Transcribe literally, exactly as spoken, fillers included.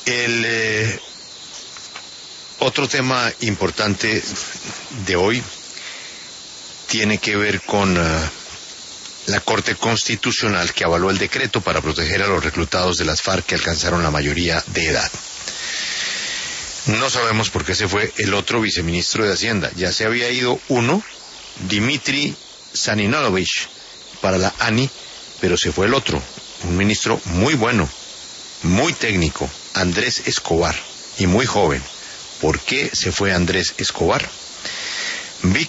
El eh, otro tema importante de hoy tiene que ver con uh, la Corte Constitucional que avaló el decreto para proteger a los reclutados de las FARC que alcanzaron la mayoría de edad. No sabemos por qué se fue el otro viceministro de Hacienda. Ya se había ido uno, Dimitri Saninolovich, para la A N I, pero se fue el otro, un ministro muy bueno, muy técnico, Andrés Escobar, y muy joven. ¿Por qué se fue Andrés Escobar? Vi